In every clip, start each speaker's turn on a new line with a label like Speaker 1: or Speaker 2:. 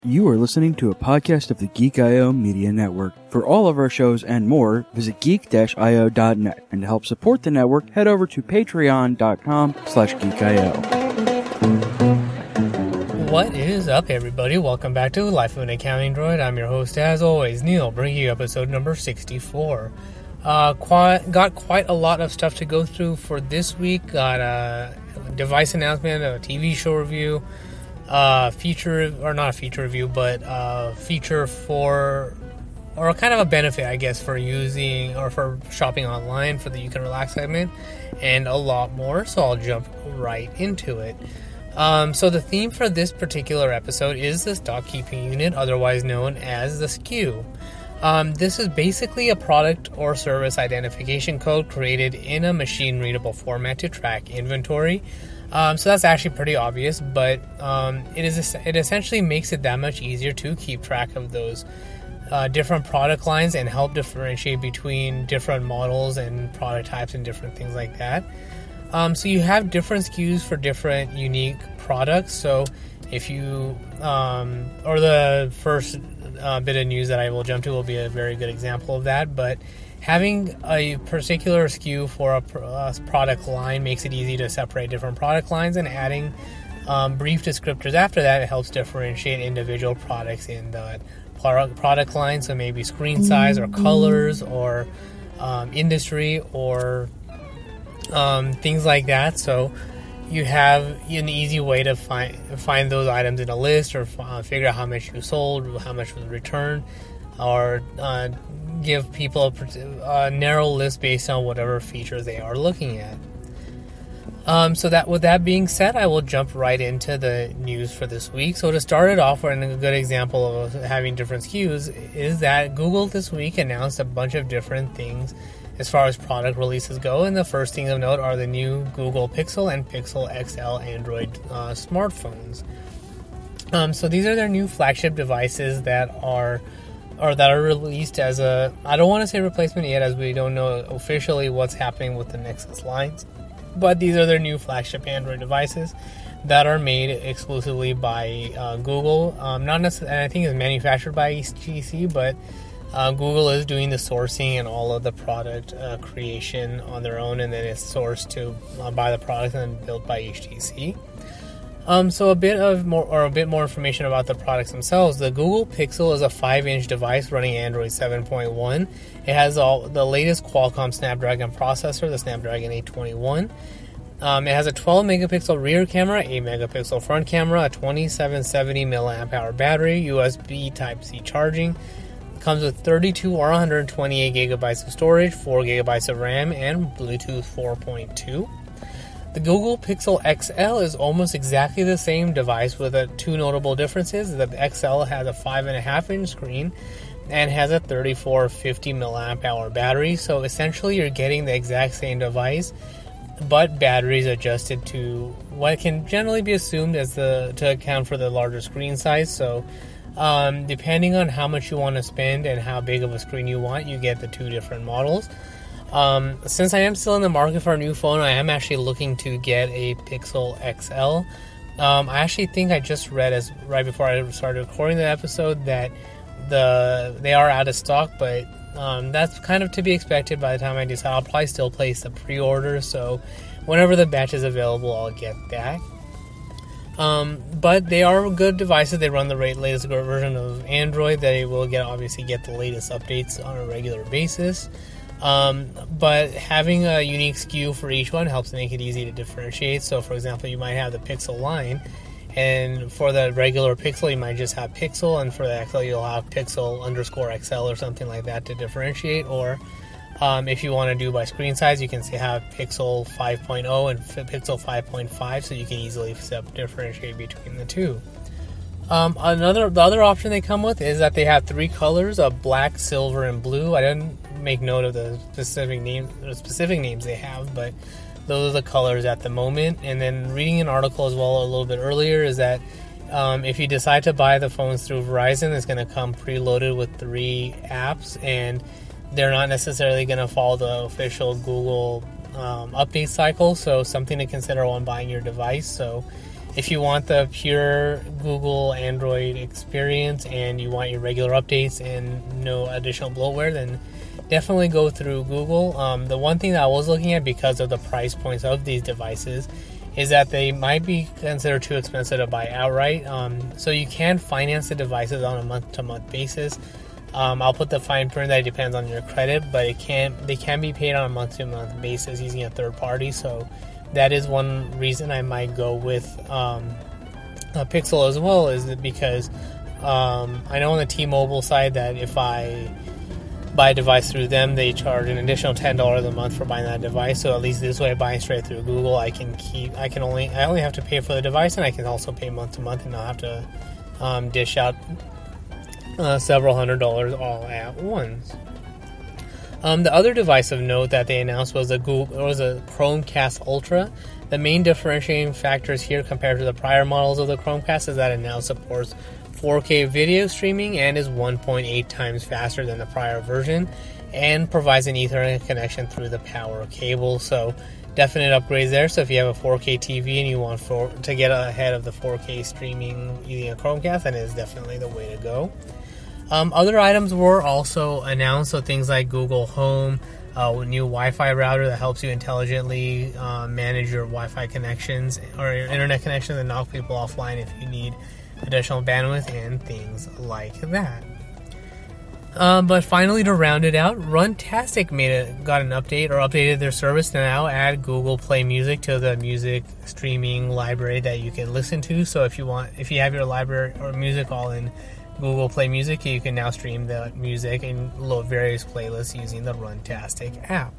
Speaker 1: You are listening to a podcast of the Geek.io Media Network. For all of our shows and more, visit geek-io.net. And to help support the network, head over to patreon.com/geekio.
Speaker 2: What is up, everybody? Welcome back to Life of an Accounting Droid. I'm your host, as always, Neil, bringing you episode number 64. Got quite a lot of stuff to go through for this week. Got a device announcement, a TV show review, feature for, or kind of a benefit, I guess, for using or for shopping online for the You Can Relax segment, and a lot more. So I'll jump right into it. So the theme for this particular episode is the stock keeping unit, otherwise known as the SKU. This is basically a product or service identification code created in a machine-readable format to track inventory. So that's actually pretty obvious, but it essentially makes it that much easier to keep track of those different product lines and help differentiate between different models and product types and different things like that. So you have different SKUs for different unique products. So if you, or the first bit of news that I will jump to will be a very good example of that, but having a particular SKU for a product line makes it easy to separate different product lines, and adding brief descriptors after that, it helps differentiate individual products in the product line. So maybe screen size or colors or industry or things like that. So you have an easy way to find those items in a list, or figure out how much you sold, how much was returned, or give people a narrow list based on whatever features they are looking at. So that, with that being said, I will jump right into the news for this week. So to start it off, and a good example of having different SKUs is that Google this week announced a bunch of different things as far as product releases go, and the first thing of note are the new Google Pixel and Pixel XL Android smartphones. So these are their new flagship devices that are released as a, I don't want to say replacement yet, as we don't know officially what's happening with the Nexus lines, but these are their new flagship Android devices that are made exclusively by Google. Not necessarily, and I think it's manufactured by HTC, but Google is doing the sourcing and all of the product creation on their own, and then it's sourced to buy the product and built by HTC. So a bit more information about the products themselves. The Google Pixel is a 5-inch device running Android 7.1. It has the latest Qualcomm Snapdragon processor, the Snapdragon 821. It has a 12 megapixel rear camera, 8 megapixel front camera, a 2770 mAh battery, USB Type-C charging. It comes with 32 or 128 gigabytes of storage, 4 gigabytes of RAM, and Bluetooth 4.2. The Google Pixel XL is almost exactly the same device, with two notable differences. The XL has a 5.5-inch screen and has a 3450 mAh battery. So essentially you're getting the exact same device, but batteries adjusted to what can generally be assumed as to account for the larger screen size. So depending on how much you want to spend and how big of a screen you want, you get the two different models. Since I am still in the market for a new phone, I am actually looking to get a Pixel XL. I actually think I just read right before I started recording the episode that they are out of stock, but that's kind of to be expected. By the time I decide, I'll probably still place the pre-order, so whenever the batch is available, I'll get that. But they are good devices. They run the latest version of Android. They will obviously get the latest updates on a regular basis. But having a unique SKU for each one helps make it easy to differentiate. So, for example, you might have the Pixel line, and for the regular Pixel, you might just have Pixel, and for the XL, you'll have Pixel_XL or something like that to differentiate. Or if you want to do by screen size, you can have Pixel 5.0 and Pixel 5.5, so you can easily differentiate between the two. The other option they come with is that they have 3 colors of black, silver, and blue. I didn't make note of the specific names they have, but those are the colors at the moment. And then reading an article as well a little bit earlier is that if you decide to buy the phones through Verizon, it's going to come preloaded with 3 apps, and they're not necessarily going to follow the official Google update cycle, so something to consider when buying your device. So If you want the pure Google Android experience and you want your regular updates and no additional bloatware, then definitely go through Google. The one thing that I was looking at, because of the price points of these devices, is that they might be considered too expensive to buy outright. So you can finance the devices on a month-to-month basis. I'll put the fine print that it depends on your credit, but they can be paid on a month-to-month basis using a third party. So that is one reason I might go with a Pixel as well, is because I know on the T-Mobile side that if I buy a device through them, they charge an additional $10 a month for buying that device. So at least this way, buying straight through Google, I only have to pay for the device, and I can also pay month to month and not have to dish out several $100s all at once. The other device of note that they announced was a Chromecast Ultra. The main differentiating factors here compared to the prior models of the Chromecast is that it now supports 4K video streaming and is 1.8 times faster than the prior version, and provides an Ethernet connection through the power cable. So definite upgrades there. So if you have a 4K TV and you want to get ahead of the 4K streaming using a Chromecast, then it is definitely the way to go. Other items were also announced, so things like Google Home, a new Wi-Fi router that helps you intelligently manage your Wi-Fi connections or your internet connections and knock people offline if you need additional bandwidth and things like that. But finally, to round it out, Runtastic got an update or updated their service to now add Google Play Music to the music streaming library that you can listen to. So if you have your library or music all in Google Play Music, you can now stream the music and load various playlists using the Runtastic app.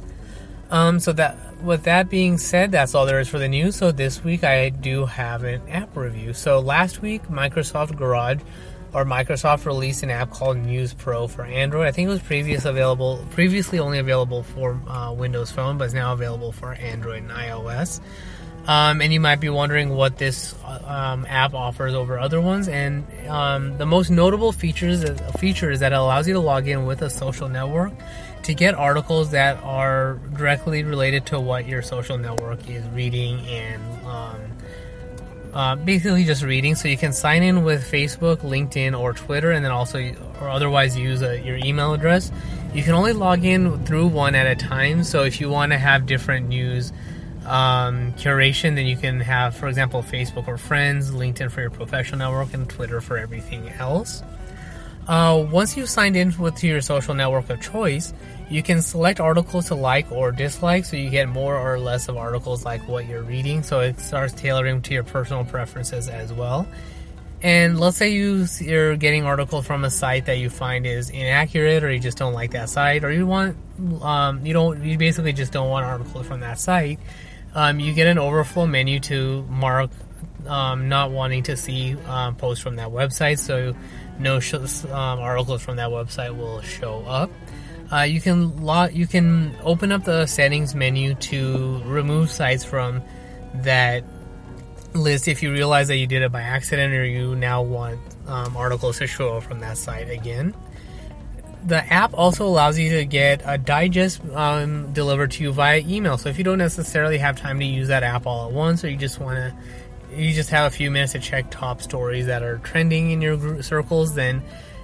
Speaker 2: With that being said, that's all there is for the news. So this week I do have an app review. So last week, Microsoft released an app called News Pro for Android. I think it was previously only available for Windows Phone, but is now available for Android and iOS. And you might be wondering what this app offers over other ones. And the most notable feature is that it allows you to log in with a social network to get articles that are directly related to what your social network is reading and basically just reading. So you can sign in with Facebook, LinkedIn, or Twitter, and then otherwise use your email address. You can only log in through one at a time. So if you want to have different news curation, then you can have, for example, Facebook or Friends, LinkedIn for your professional network, and Twitter for everything else. Once you've signed in to your social network of choice, you can select articles to like or dislike, so you get more or less of articles like what you're reading, so it starts tailoring to your personal preferences as well. And let's say you're getting articles from a site that you find is inaccurate, or you just don't like that site, or you basically just don't want articles from that site. You get an overflow menu to mark not wanting to see posts from that website, so no articles from that website will show up. You can open up the settings menu to remove sites from that list if you realize that you did it by accident, or you now want articles to show up from that site again. The app also allows you to get a digest delivered to you via email. So if you don't necessarily have time to use that app all at once, or you just have a few minutes to check top stories that are trending in your circles, then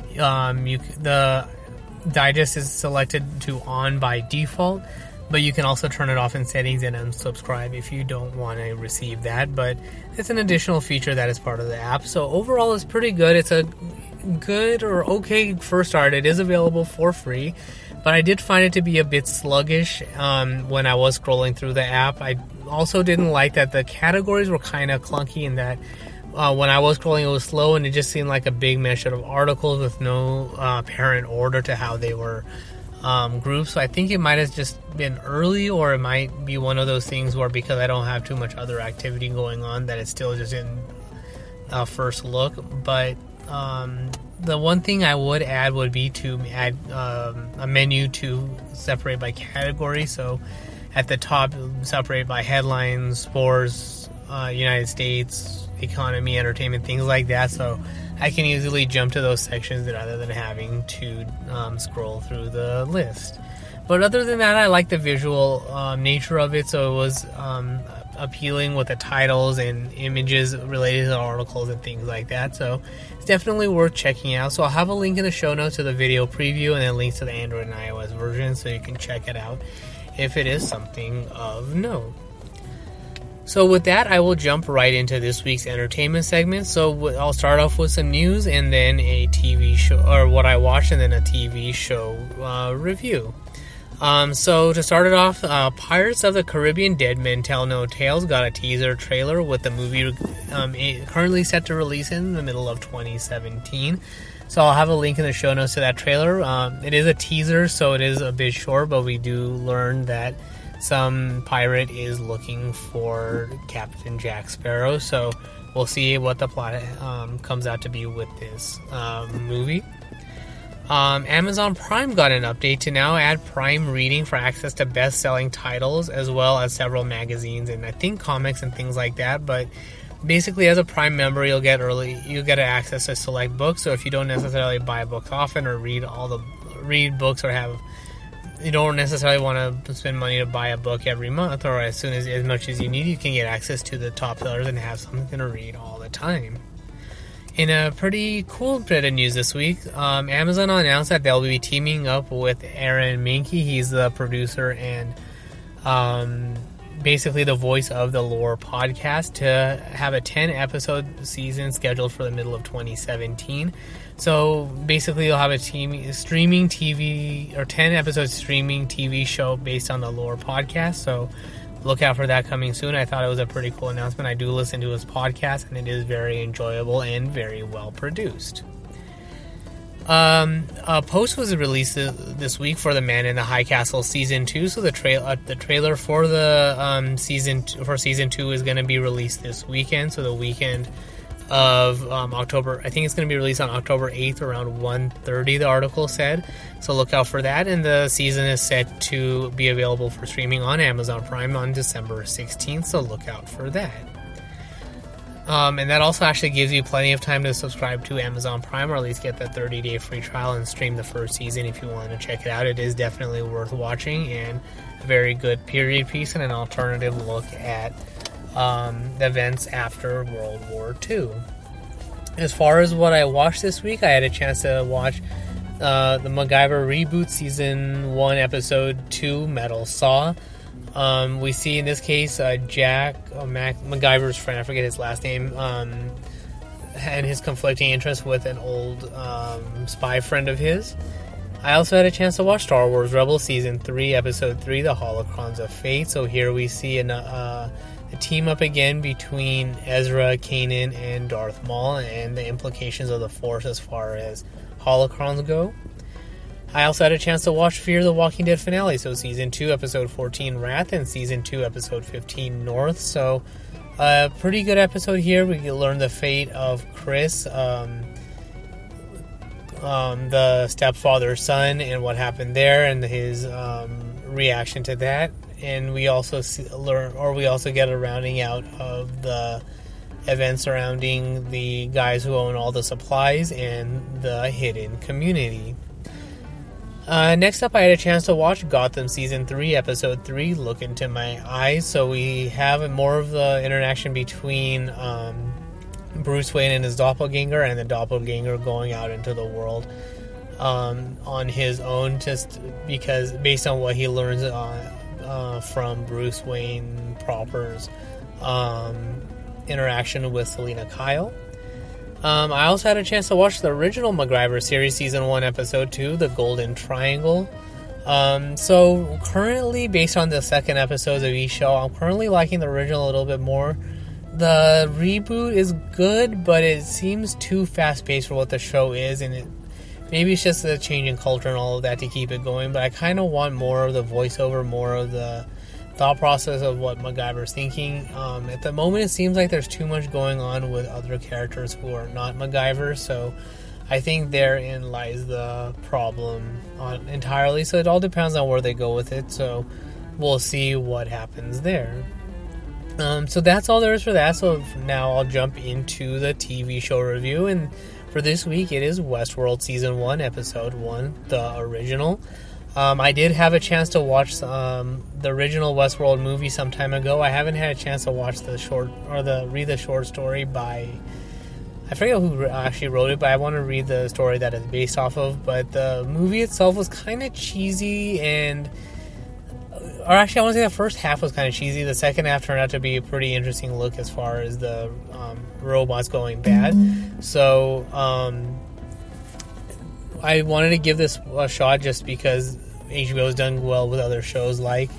Speaker 2: the digest is selected to on by default. But you can also turn it off in settings and unsubscribe if you don't want to receive that. But it's an additional feature that is part of the app. So overall, it's pretty good. It's a good or okay first start. It is available for free, but I did find it to be a bit sluggish when I was scrolling through the app. I also didn't like that the categories were kind of clunky, in that when I was scrolling, it was slow, and it just seemed like a big mesh of articles with no apparent order to how they were groups. So I think it might have just been early, or it might be one of those things where, because I don't have too much other activity going on, that it's still just in first look. But the one thing I would add would be to add a menu to separate by category. So at the top, separate by headlines, sports, United States, economy, entertainment, things like that. So I can easily jump to those sections rather than having to scroll through the list. But other than that, I like the visual nature of it. So it was appealing with the titles and images related to the articles and things like that. So it's definitely worth checking out. So I'll have a link in the show notes to the video preview and then links to the Android and iOS version so you can check it out if it is something of note. So with that, I will jump right into this week's entertainment segment. So I'll start off with some news and then a TV show, or what I watched, and then a TV show review. So to start it off, Pirates of the Caribbean: Dead Men Tell No Tales got a teaser trailer with the movie currently set to release in the middle of 2017. So I'll have a link in the show notes to that trailer. It is a teaser, so it is a bit short, but we do learn that some pirate is looking for Captain Jack Sparrow. So we'll see what the plot comes out to be with this movie. Amazon Prime got an update to now add Prime Reading for access to best-selling titles, as well as several magazines and I think comics and things like that. But basically, as a Prime member, you'll get access to select books. So if you don't necessarily buy books often or read books or you don't necessarily want to spend money to buy a book every month or as much as you need, you can get access to the top sellers and have something to read all the time. In a pretty cool bit of news this week, Amazon announced that they'll be teaming up with Aaron Mahnke. He's the producer and basically the voice of the Lore podcast, to have a 10-episode season scheduled for the middle of 2017. So basically, you'll have a 10-episode streaming TV show based on the Lore podcast. So look out for that coming soon. I thought it was a pretty cool announcement. I do listen to his podcast, and it is very enjoyable and very well produced. A post was released this week for The Man in the High Castle Season 2. So the trailer for the season 2 is going to be released this weekend. So the weekend of October, I think it's going to be released on October 8th around 1:30, the article said. So look out for that. And the season is set to be available for streaming on Amazon Prime on December 16th. So look out for that. And that also actually gives you plenty of time to subscribe to Amazon Prime, or at least get the 30-day free trial and stream the first season if you want to check it out. It is definitely worth watching and a very good period piece and an alternative look at the events after World War II. As far as what I watched this week, I had a chance to watch the MacGyver reboot Season 1, Episode 2, Metal Saw. We see in this case MacGyver's friend, I forget his last name, and his conflicting interests with an old spy friend of his. I also had a chance to watch Star Wars Rebels Season 3, Episode 3, The Holocrons of Fate. So here we see a team up again between Ezra, Kanan, and Darth Maul, and the implications of the Force as far as holocrons go. I also had a chance to watch Fear the Walking Dead finale, so Season 2, Episode 14, Wrath, and Season 2, Episode 15, North. So, a pretty good episode here. We can learn the fate of Chris, the stepfather's son, and what happened there, and his reaction to that. And we also get a rounding out of the events surrounding the guys who own all the supplies and the hidden community. Next up, I had a chance to watch Gotham Season 3, Episode 3, Look Into My Eyes. So we have more of the interaction between Bruce Wayne and his doppelganger, and the doppelganger going out into the world on his own, just because based on what he learns from Bruce Wayne proper's interaction with Selina Kyle. I also had a chance to watch the original MacGyver series, Season 1, Episode 2, The Golden Triangle. So currently, based on the second episodes of each show, I'm currently liking the original a little bit more. The reboot is good, but it seems too fast-paced for what the show is, and maybe it's just a change in culture and all of that to keep it going, but I kind of want more of the voiceover, more of the thought process of what MacGyver's thinking. At the moment, it seems like there's too much going on with other characters who are not MacGyver, so I think therein lies the problem entirely. So it all depends on where they go with it, so we'll see what happens there. So that's all there is for that. So now I'll jump into the TV show review, and for this week it is Westworld Season 1, Episode 1, the original. I did have a chance to watch the original Westworld movie some time ago. I haven't had a chance to watch read the short story by, I forget who actually wrote it, but I want to read the story that it's based off of. But the movie itself was kind of cheesy, or actually I want to say the first half was kind of cheesy. The second half turned out to be a pretty interesting look as far as the robots going bad. So I wanted to give this a shot just because HBO's done well with other shows like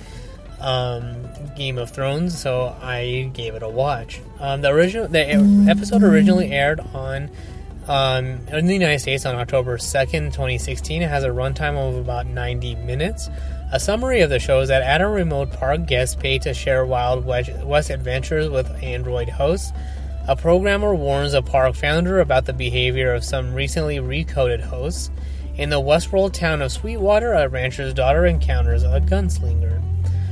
Speaker 2: Game of Thrones, so I gave it a watch. The episode originally aired in the United States on October 2nd, 2016. It has a runtime of about 90 minutes. A summary of the show is that at a remote park, guests pay to share Wild West adventures with android hosts. A programmer warns a park founder about the behavior of some recently recoded hosts. In the Westworld town of Sweetwater, a rancher's daughter encounters a gunslinger.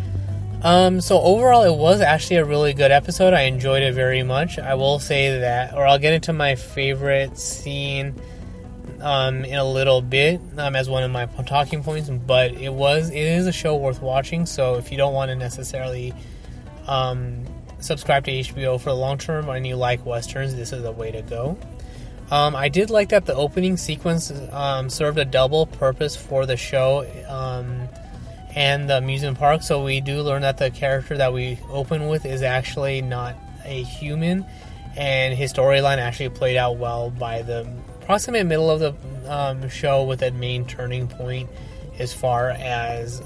Speaker 2: So overall, it was actually a really good episode. I enjoyed it very much. I will say that, or I'll get into my favorite scene in a little bit as one of my talking points. But it is a show worth watching. So if you don't want to necessarily subscribe to HBO for the long term and you like westerns, this is the way to go. I did like that the opening sequence served a double purpose for the show and the amusement park. So we do learn that the character that we open with is actually not a human, and his storyline actually played out well by the approximate middle of the show, with a main turning point as far as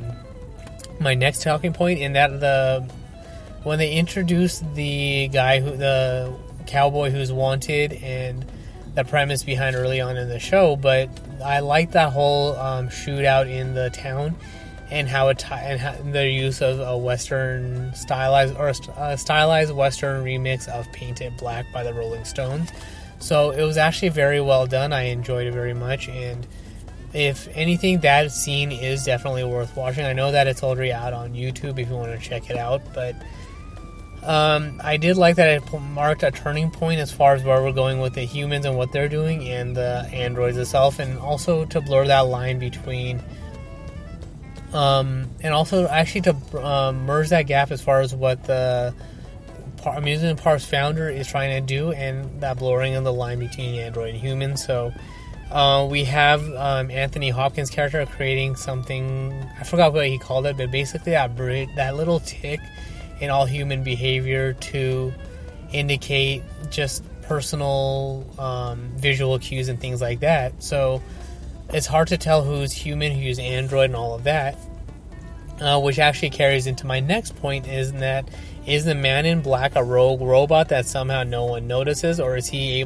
Speaker 2: my next talking point, in that when they introduced the cowboy who's wanted and the premise behind early on in the show, but I like that whole shootout in the town and how their use of a Western stylized Western remix of Painted Black by the Rolling Stones. So it was actually very well done. I enjoyed it very much, and if anything, that scene is definitely worth watching. I know that it's already out on YouTube if you want to check it out, but I did like that it marked a turning point as far as where we're going with the humans and what they're doing and the androids itself, and also to blur that line between and also actually to merge that gap as far as what the amusement park's founder is trying to do, and that blurring of the line between android and human. So we have Anthony Hopkins' character creating something, I forgot what he called it, but basically that little tick in all human behavior to indicate just personal visual cues and things like that. So it's hard to tell who's human, who's android, and all of that. Which actually carries into my next point, is the man in black a rogue robot that somehow no one notices, or is he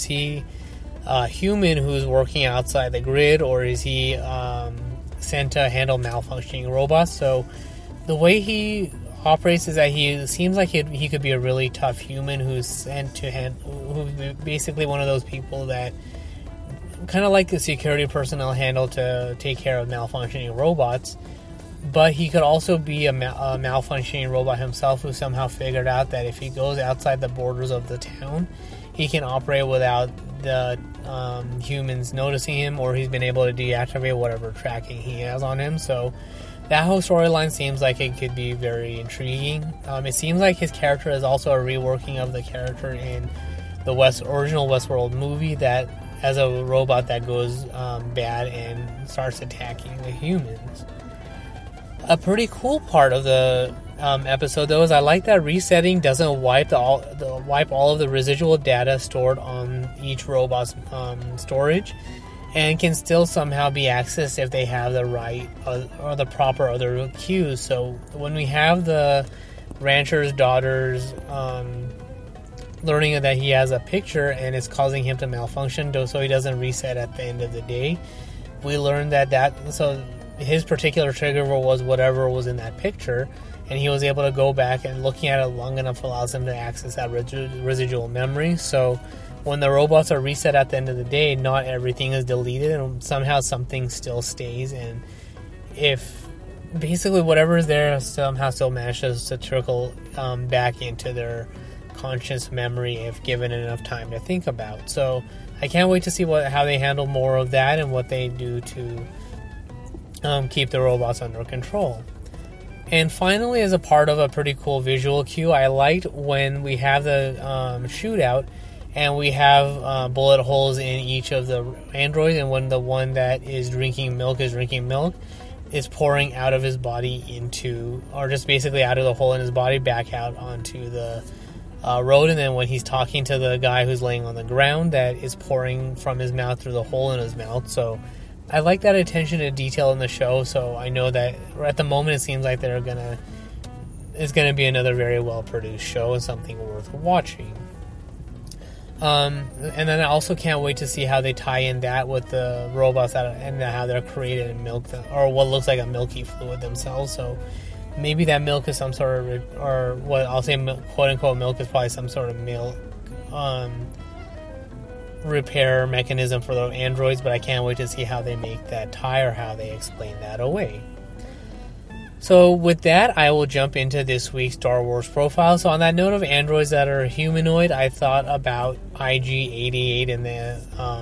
Speaker 2: human who's working outside the grid, or is he sent to handle malfunctioning robots? So the way he operates is that he seems like he could be a really tough human who's sent to who's basically one of those people that kind of like the security personnel handle to take care of malfunctioning robots. But he could also be a malfunctioning robot himself who somehow figured out that if he goes outside the borders of the town, he can operate without the humans noticing him, or he's been able to deactivate whatever tracking he has on him. So that whole storyline seems like it could be very intriguing. It seems like his character is also a reworking of the character in the original Westworld movie, that as a robot that goes bad and starts attacking the humans. A pretty cool part of the episode, though, is I like that resetting doesn't wipe all of the residual data stored on each robot's storage, and can still somehow be accessed if they have the right or the proper other cues. So when we have the rancher's daughter's learning that he has a picture and it's causing him to malfunction, so he doesn't reset at the end of the day, we learned so his particular trigger was whatever was in that picture, and he was able to go back, and looking at it long enough allows him to access that residual memory. So when the robots are reset at the end of the day, not everything is deleted, and somehow something still stays, and if basically whatever is there somehow still manages to trickle back into their conscious memory if given enough time to think about. So I can't wait to see how they handle more of that and what they do to keep the robots under control. And finally, as a part of a pretty cool visual cue, I liked when we have the shootout and we have bullet holes in each of the androids, and when the one that is drinking milk is pouring out of his body into, or just basically out of the hole in his body back out onto the road, and then when he's talking to the guy who's laying on the ground, that is pouring from his mouth through the hole in his mouth. So I like that attention to detail in the show, so I know that at the moment it seems like it's gonna be another very well produced show and something worth watching. And then I also can't wait to see how they tie in that with the robots and how they're created in milk, or what looks like a milky fluid themselves. So maybe that milk is some sort of, or what I'll say, quote unquote milk, is probably some sort of milk repair mechanism for the androids, but I can't wait to see how they make that tie or how they explain that away. So with that, I will jump into this week's Star Wars profile. So on that note of androids that are humanoid, I thought about IG-88 in the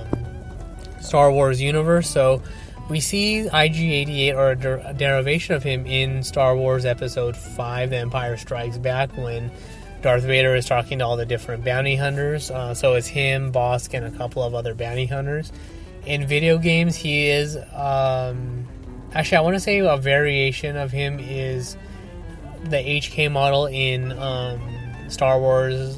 Speaker 2: Star Wars universe. So we see IG-88, or a derivation of him, in Star Wars Episode 5, The Empire Strikes Back, when Darth Vader is talking to all the different bounty hunters. So it's him, Bossk, and a couple of other bounty hunters. In video games, he is... actually, I want to say a variation of him is the HK model in Star Wars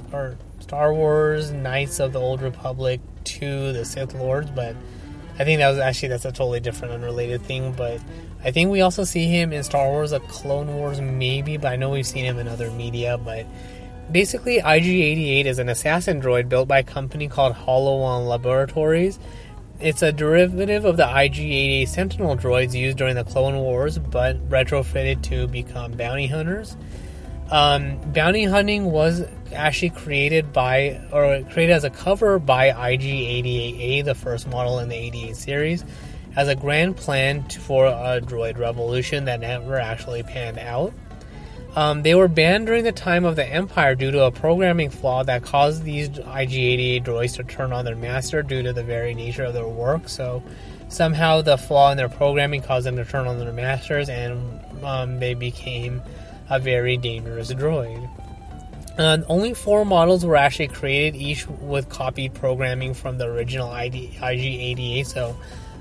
Speaker 2: Knights of the Old Republic 2, The Sith Lords, but I think that's a totally different, unrelated thing. But I think we also see him in Star Wars: The Clone Wars, maybe, but I know we've seen him in other media. But basically, IG-88 is an assassin droid built by a company called Hollow-On Laboratories. It's a derivative of the IG-88 Sentinel droids used during the Clone Wars, but retrofitted to become bounty hunters. Bounty hunting was actually created as a cover by IG-88A, the first model in the 88 series, as a grand plan for a droid revolution that never actually panned out. They were banned during the time of the Empire due to a programming flaw that caused these IG-88 droids to turn on their master due to the very nature of their work. So somehow the flaw in their programming caused them to turn on their masters, and they became a very dangerous droid. Only 4 models were actually created, each with copied programming from the original IG-88, so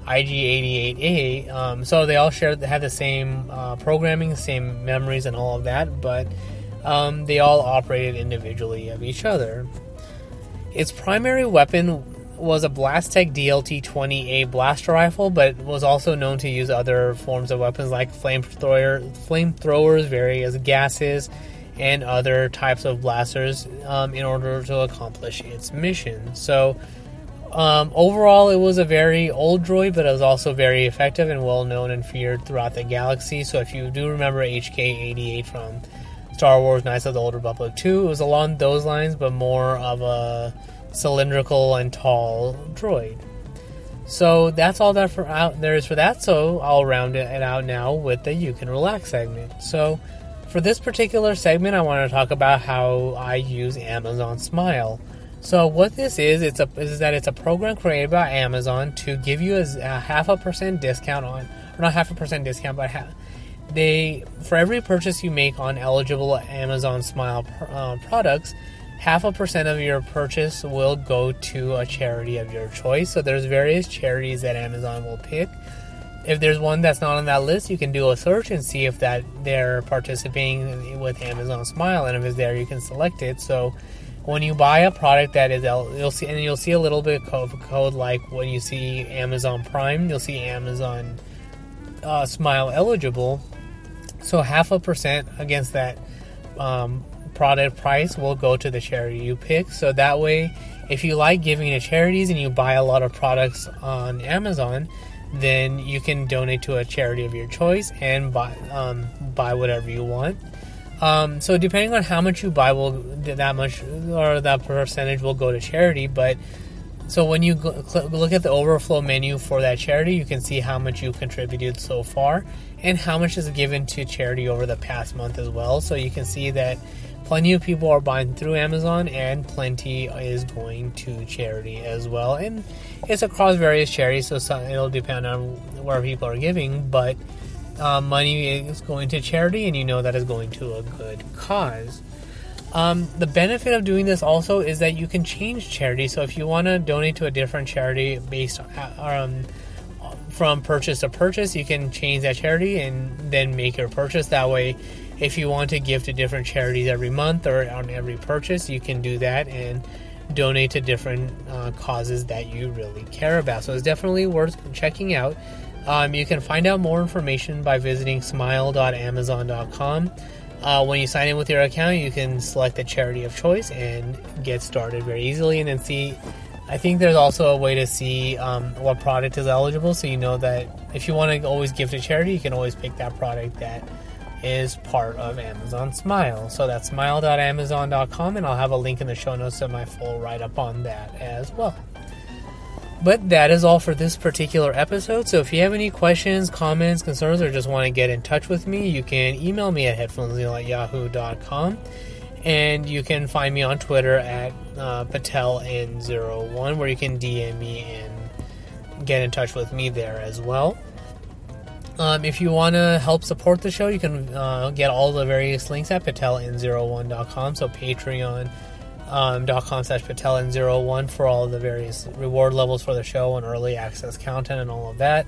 Speaker 2: IG-88A, so they all had the same programming, same memories and all of that, but they all operated individually of each other. Its primary weapon was a Blastech DLT-20A blaster rifle, but was also known to use other forms of weapons like flamethrowers, various gases, and other types of blasters in order to accomplish its mission. So overall, it was a very old droid, but it was also very effective and well known and feared throughout the galaxy. So if you do remember HK-88 from Star Wars Knights of the Old Republic 2, it was along those lines, but more of a cylindrical and tall droid. So that's all that there is for that. So I'll round it out now with the You Can Relax segment. So for this particular segment, I want to talk about how I use Amazon Smile. So what this is it's a program created by Amazon to give you a 0.5% discount on, or not 0.5% discount, but for every purchase you make on eligible Amazon Smile products, 0.5% of your purchase will go to a charity of your choice. So there's various charities that Amazon will pick. If there's one that's not on that list, you can do a search and see if they're participating with Amazon Smile, and if it's there, you can select it. So when you buy a product that is, you'll see a little bit of code, like when you see Amazon Prime, you'll see Amazon Smile eligible. So 0.5% against that product price will go to the charity you pick. So that way, if you like giving to charities and you buy a lot of products on Amazon, then you can donate to a charity of your choice and buy whatever you want. So depending on how much you buy, that percentage will go to charity. But so when you look at the overflow menu for that charity, you can see how much you contributed so far and how much is given to charity over the past month as well. So you can see that plenty of people are buying through Amazon, and plenty is going to charity as well. And it's across various charities, so it'll depend on where people are giving, but money is going to charity, and you know that is going to a good cause. The benefit of doing this also is that you can change charity. So if you want to donate to a different charity based on from purchase to purchase, you can change that charity and then make your purchase. That way, if you want to give to different charities every month or on every purchase, you can do that and donate to different causes that you really care about. So it's definitely worth checking out. You can find out more information by visiting smile.amazon.com. When you sign in with your account, you can select the charity of choice and get started very easily. And then I think there's also a way to see what product is eligible, so you know that if you want to always give to charity, you can always pick that product that is part of Amazon Smile. So that's smile.amazon.com, and I'll have a link in the show notes to my full write-up on that as well. But that is all for this particular episode. So if you have any questions, comments, concerns, or just want to get in touch with me, you can email me at headphonesdeal@yahoo.com. And you can find me on Twitter at PatelN01, where you can DM me and get in touch with me there as well. If you want to help support the show, you can get all the various links at PatelN01.com. So Patreon.com/PatelN01 for all the various reward levels for the show and early access content and all of that.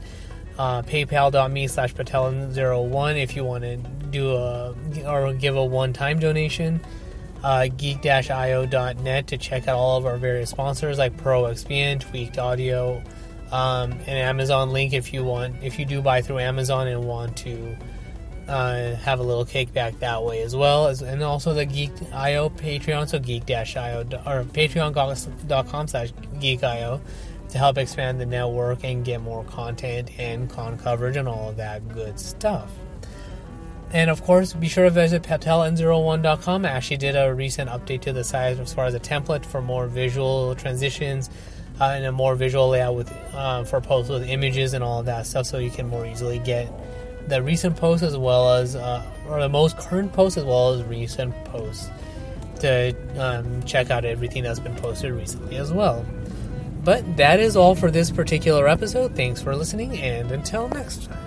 Speaker 2: PayPal.me/PatelN01 if you want to do or give a one-time donation. Geek-io.net to check out all of our various sponsors like ProXPN, Tweaked Audio, an Amazon link if you do buy through Amazon and want to have a little kickback that way as well, and also the Geek.io Patreon, so Geek-io or Patreon.com/Geek.io to help expand the network and get more content and con coverage and all of that good stuff. And of course, be sure to visit PatelN01.com. I actually did a recent update to the site as far as a template for more visual transitions and a more visual layout with for posts with images and all of that stuff, so you can more easily get the recent posts as well as or the most current posts as well as recent posts to check out everything that's been posted recently as well. But that is all for this particular episode. Thanks for listening, and until next time.